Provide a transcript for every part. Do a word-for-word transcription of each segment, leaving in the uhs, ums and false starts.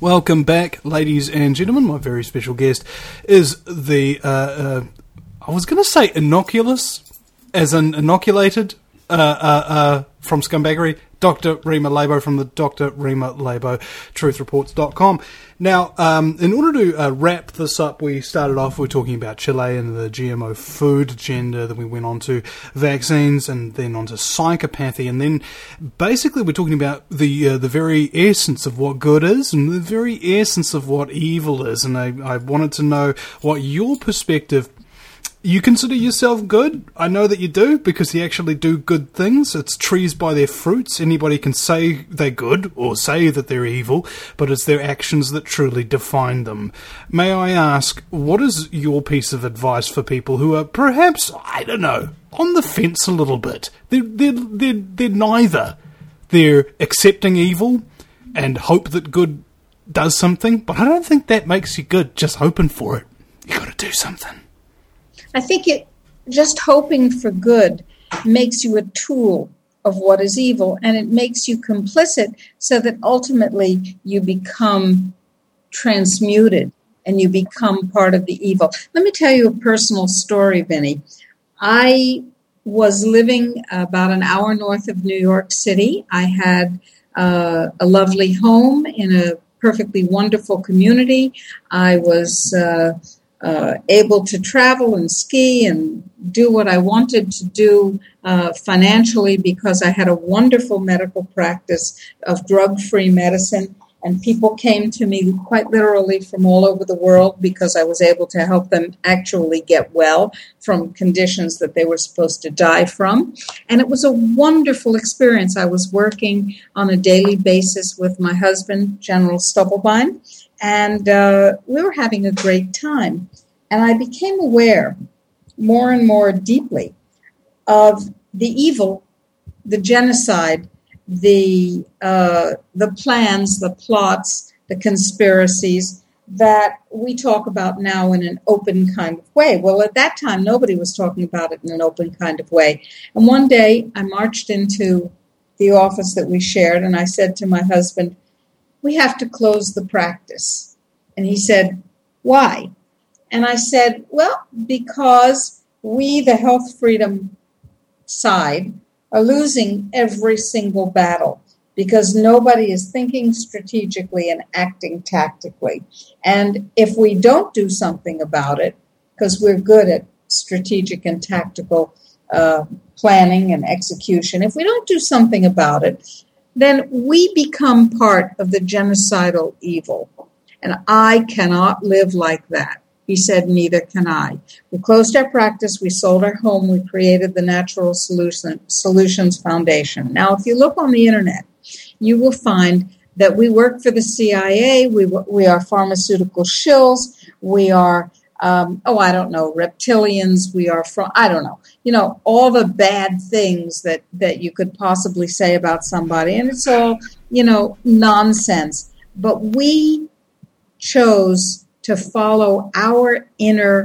Welcome back, ladies and gentlemen. My very special guest is the, uh, uh, I was going to say inoculous, as in inoculated, uh, uh, uh, from Scumbaggery, Doctor Rima Labo from the Doctor Rima Labo Truth Reports dot com. Now, um, in order to uh, wrap this up, we started off, we were talking about Chile and the G M O food agenda, then we went on to vaccines, and then on to psychopathy, and then basically we're talking about the uh, the very essence of what good is, and the very essence of what evil is, and I, I wanted to know what your perspective. You consider yourself good? I know that you do, because you actually do good things. It's trees by their fruits. Anybody can say they're good or say that they're evil, but it's their actions that truly define them. May I ask, what is your piece of advice for people who are perhaps, I don't know, on the fence a little bit? They're, they're, they're, they're neither. They're accepting evil and hope that good does something, but I don't think that makes you good, just hoping for it. You got to do something. I think it just hoping for good makes you a tool of what is evil, and it makes you complicit so that ultimately you become transmuted and you become part of the evil. Let me tell you a personal story, Vinny. I was living about an hour north of New York City. I had uh, a lovely home in a perfectly wonderful community. I was Uh, Uh, able to travel and ski and do what I wanted to do uh, financially, because I had a wonderful medical practice of drug-free medicine, and people came to me quite literally from all over the world because I was able to help them actually get well from conditions that they were supposed to die from. And it was a wonderful experience. I was working on a daily basis with my husband, General Stubblebine, and uh, we were having a great time. And I became aware more and more deeply of the evil, the genocide, the uh, the plans, the plots, the conspiracies that we talk about now in an open kind of way. Well, at that time, nobody was talking about it in an open kind of way. And one day, I marched into the office that we shared, and I said to my husband, "We have to close the practice." And he said, "Why?" And I said, "Well, because we, the health freedom side, are losing every single battle because nobody is thinking strategically and acting tactically. And if we don't do something about it, because we're good at strategic and tactical uh, planning and execution, if we don't do something about it, then we become part of the genocidal evil. And I cannot live like that." He said, "Neither can I." We closed our practice. We sold our home. We created the Natural Solution, Solutions Foundation. Now, if you look on the internet, you will find that we work for the C I A. We we are pharmaceutical shills. We are, um, oh, I don't know, reptilians. We are from, I don't know, you know, all the bad things that, that you could possibly say about somebody. And it's all, you know, nonsense. But we chose to follow our inner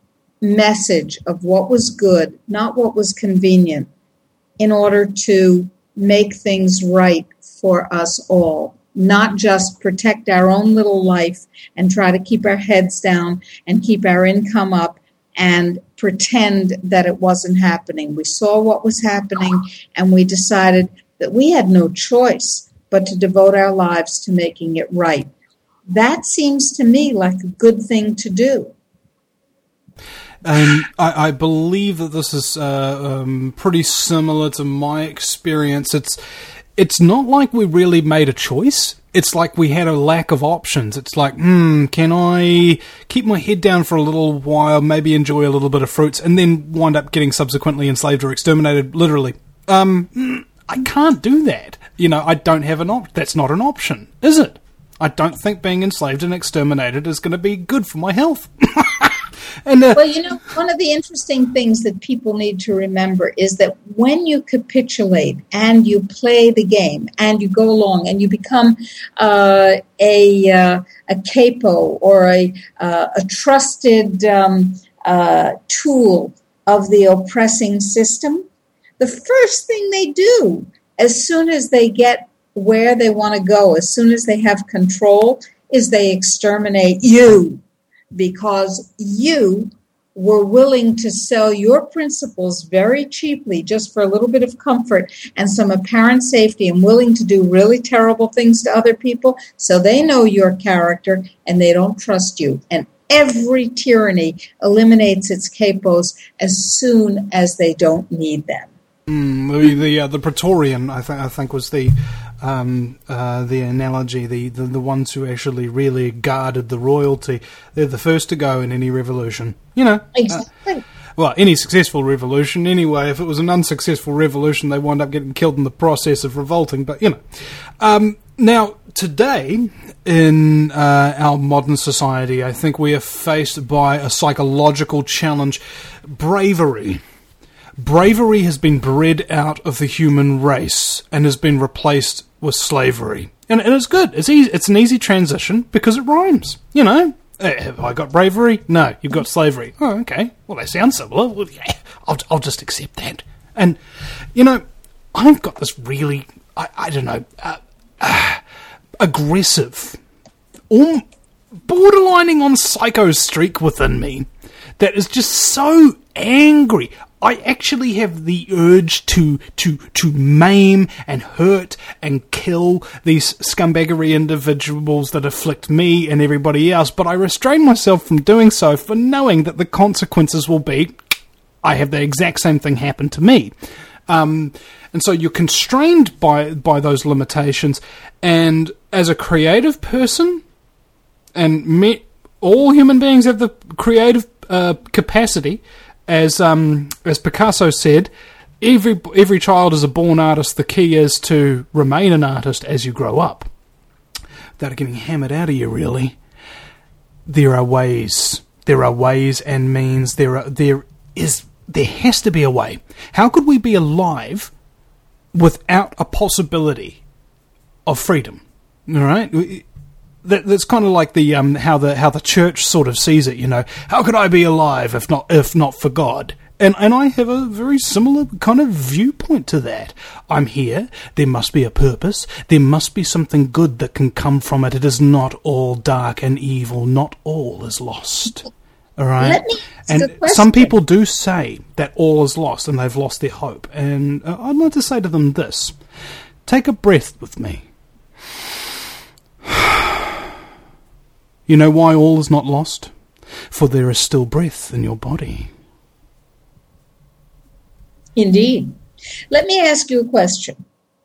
message of what was good, not what was convenient, in order to make things right for us all, not just protect our own little life and try to keep our heads down and keep our income up and pretend that it wasn't happening. We saw what was happening, and we decided that we had no choice but to devote our lives to making it right. That seems to me like a good thing to do. Um, I, I believe that this is uh, um, pretty similar to my experience. It's it's not like we really made a choice. It's like we had a lack of options. It's like, hmm, can I keep my head down for a little while, maybe enjoy a little bit of fruits, and then wind up getting subsequently enslaved or exterminated, literally? Um, I can't do that. You know, I don't have an option. That's not an option, is it? I don't think being enslaved and exterminated is going to be good for my health. and uh, Well, you know, one of the interesting things that people need to remember is that when you capitulate and you play the game and you go along and you become uh, a uh, a capo or a uh, a trusted um, uh, tool of the oppressing system, the first thing they do as soon as they get where they want to go, as soon as they have control, is they exterminate you because you were willing to sell your principles very cheaply just for a little bit of comfort and some apparent safety, and willing to do really terrible things to other people so they know your character and they don't trust you. And every tyranny eliminates its capos as soon as they don't need them. Mm, the the, uh, the Praetorian, I think, I think was the um, uh, the analogy. The, the the ones who actually really guarded the royalty. They're the first to go in any revolution. You know, exactly. Uh, well, any successful revolution. Anyway, if it was an unsuccessful revolution, they wind up getting killed in the process of revolting. But you know, um, now today in uh, our modern society, I think we are faced by a psychological challenge: bravery. Bravery has been bred out of the human race and has been replaced with slavery. And, and it's good. It's easy. It's an easy transition because it rhymes. You know, have I got bravery? No, you've got slavery. Oh, okay. Well, they sound similar. Well, yeah, I'll, I'll just accept that. And, you know, I've got this really, I, I don't know, uh, uh, aggressive, um, borderlining on psycho streak within me that is just so angry. I actually have the urge to to to maim and hurt and kill these scumbaggery individuals that afflict me and everybody else, but I restrain myself from doing so for knowing that the consequences will be I have the exact same thing happen to me. Um, and so you're constrained by by those limitations, and as a creative person, and me, all human beings have the creative uh, capacity. As um, as Picasso said, every every child is a born artist. The key is to remain an artist as you grow up. Without getting hammered out of you, really. There are ways. There are ways and means. There are there is there has to be a way. How could we be alive without a possibility of freedom? All right. That, that's kind of like the um, how the how the church sort of sees it, you know. How could I be alive if not if not for God? And and I have a very similar kind of viewpoint to that. I'm here. There must be a purpose. There must be something good that can come from it. It is not all dark and evil. Not all is lost. All right. Let me ask and a question. Some people do say that all is lost and they've lost their hope. And uh, I'd like to say to them this: take a breath with me. You know why all is not lost? For there is still breath in your body. Indeed. Let me ask you a question.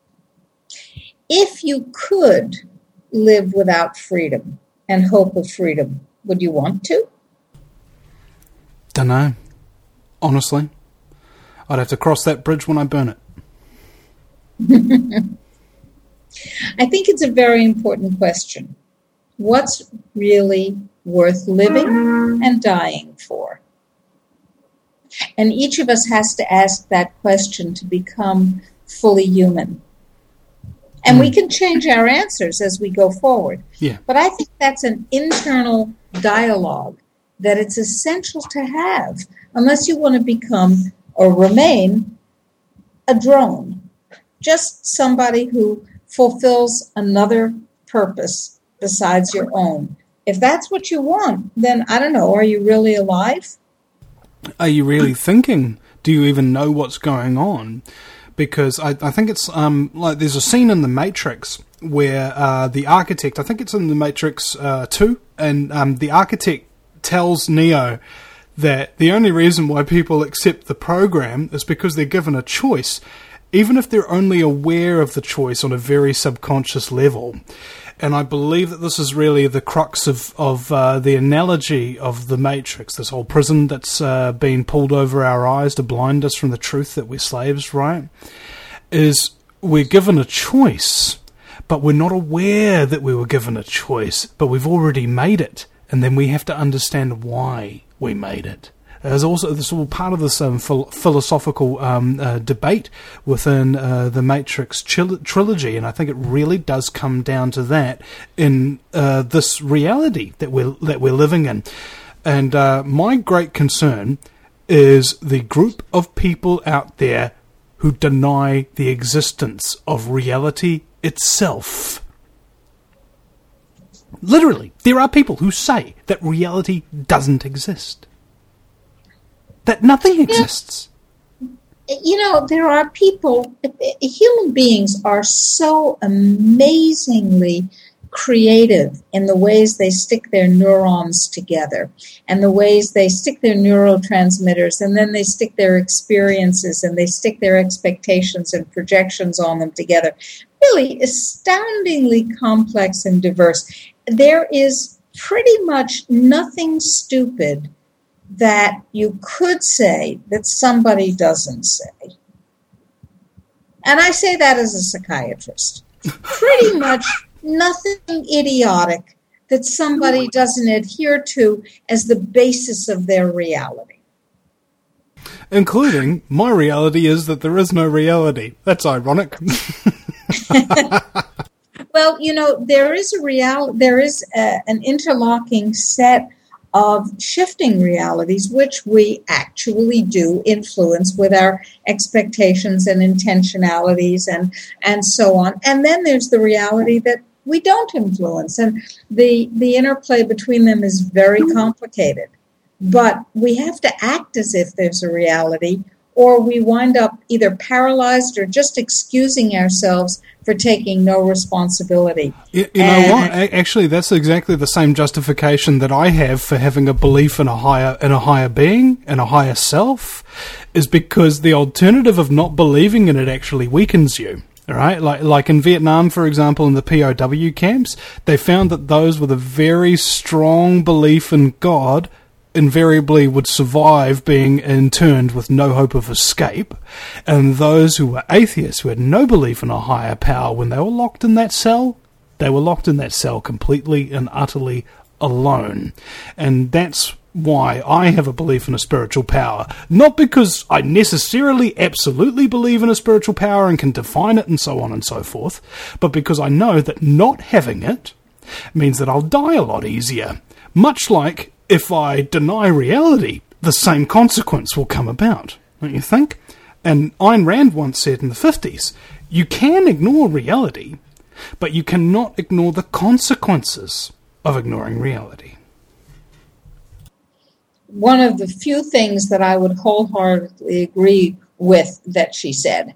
If you could live without freedom and hope of freedom, would you want to? Dunno. Honestly. I'd have to cross that bridge when I burn it. I think it's a very important question. What's really worth living and dying for? And each of us has to ask that question to become fully human. And mm. we can change our answers as we go forward. Yeah. But I think that's an internal dialogue that it's essential to have, unless you want to become or remain a drone, just somebody who fulfills another purpose besides your own. If that's what you want, then I don't know, are you really alive? Are you really thinking? Do you even know what's going on? Because I, I think it's um like there's a scene in The Matrix where uh, the architect, I think it's in The Matrix uh, two, and um, the architect tells Neo that the only reason why people accept the program is because they're given a choice, even if they're only aware of the choice on a very subconscious level. And I believe that this is really the crux of, of uh, the analogy of the Matrix, this whole prison that's uh, been pulled over our eyes to blind us from the truth that we're slaves, right? Is we're given a choice, but we're not aware that we were given a choice, but we've already made it, and then we have to understand why we made it. There's also this all part of this um, phil- philosophical um, uh, debate within uh, the Matrix chil- trilogy, and I think it really does come down to that in uh, this reality that we're that we're living in. And uh, my great concern is the group of people out there who deny the existence of reality itself. Literally, there are people who say that reality doesn't exist. That nothing exists. You know, there are people, human beings are so amazingly creative in the ways they stick their neurons together and the ways they stick their neurotransmitters, and then they stick their experiences and they stick their expectations and projections on them together. Really astoundingly complex and diverse. There is pretty much nothing stupid that you could say that somebody doesn't say. And I say that as a psychiatrist. Pretty much nothing idiotic that somebody doesn't adhere to as the basis of their reality. Including, my reality is that there is no reality. That's ironic. Well, you know, there is a real, there is a, an interlocking set of shifting realities, which we actually do influence with our expectations and intentionalities and, and so on. And then there's the reality that we don't influence. And the, the interplay between them is very complicated. But we have to act as if there's a reality, or we wind up either paralyzed or just excusing ourselves for taking no responsibility. You, you know what? Actually, that's exactly the same justification that I have for having a belief in a higher in a higher being, in a higher self, is because the alternative of not believing in it actually weakens you. All right, like like in Vietnam, for example, in the P O W camps, they found that those with a very strong belief in God invariably would survive being interned with no hope of escape, and those who were atheists, who had no belief in a higher power, when they were locked in that cell, they were locked in that cell completely and utterly alone. And that's why I have a belief in a spiritual power. Not because I necessarily absolutely believe in a spiritual power and can define it and so on and so forth, but because I know that not having it means that I'll die a lot easier. Much like if I deny reality, the same consequence will come about, don't you think? And Ayn Rand once said in the fifties, you can ignore reality, but you cannot ignore the consequences of ignoring reality. One of the few things that I would wholeheartedly agree with that she said.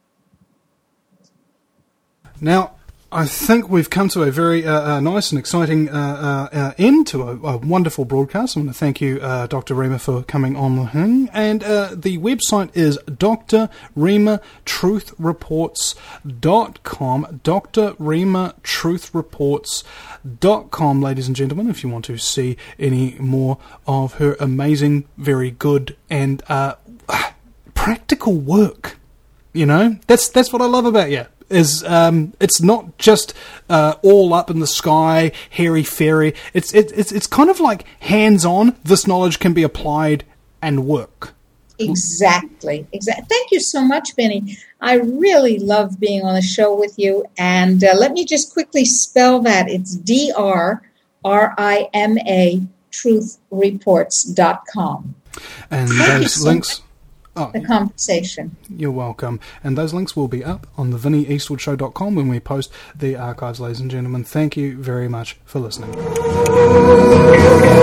Now, I think we've come to a very uh, uh, nice and exciting uh, uh, uh, end to a, a wonderful broadcast. I want to thank you, uh, Doctor Rima, for coming on the thing. And uh, the website is D R Rima Truth Reports dot com. D R Rima Truth Reports dot com, ladies and gentlemen, if you want to see any more of her amazing, very good, and uh, practical work. You know, that's that's what I love about you. Is um, it's not just uh, all up in the sky, hairy-fairy. It's it, it's it's kind of like hands-on. This knowledge can be applied and work. Exactly. Exactly. Thank you so much, Benny. I really love being on the show with you. And uh, let me just quickly spell that. It's D R R I M A Truth Reports dot com. And Thank those links. Oh, the conversation. You're welcome. And those links will be up on the vinnie eastwood show dot com when we post the archives, ladies and gentlemen. Thank you very much for listening.